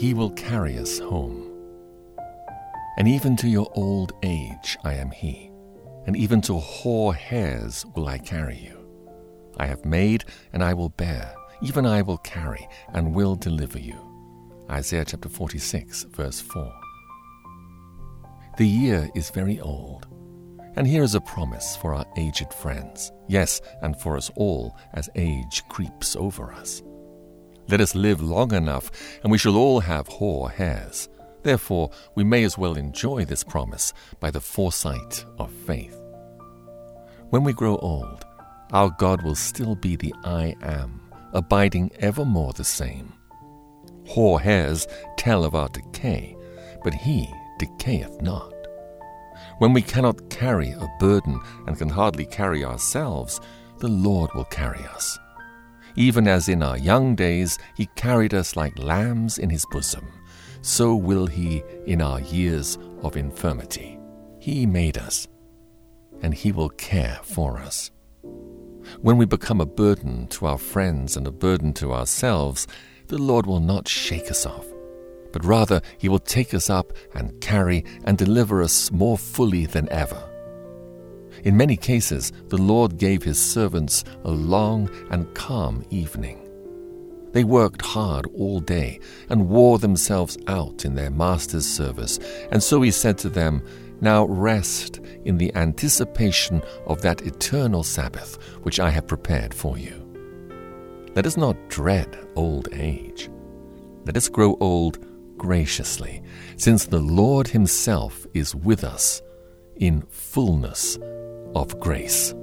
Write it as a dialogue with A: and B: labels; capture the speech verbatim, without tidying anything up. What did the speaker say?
A: he will carry us home. And even to your old age I am he, and even to hoar hairs will I carry you. I have made, and I will bear, even I will carry, and will deliver you. Isaiah chapter forty-six, verse four. The year is very old, and here is a promise for our aged friends, yes, and for us all as age creeps over us. Let us live long enough, and we shall all have hoar hairs. Therefore, we may as well enjoy this promise by the foresight of faith. When we grow old, our God will still be the I Am, abiding evermore the same. Hoar hairs tell of our decay, but he decayeth not. When we cannot carry a burden and can hardly carry ourselves, the Lord will carry us. Even as in our young days he carried us like lambs in his bosom, so will he in our years of infirmity. He made us, and he will care for us. When we become a burden to our friends and a burden to ourselves, the Lord will not shake us off, but rather he will take us up and carry and deliver us more fully than ever. In many cases, the Lord gave his servants a long and calm evening. They worked hard all day and wore themselves out in their master's service, and so he said to them, "Now rest in the anticipation of that eternal Sabbath which I have prepared for you." Let us not dread old age. Let us grow old graciously, since the Lord himself is with us in fullness of grace.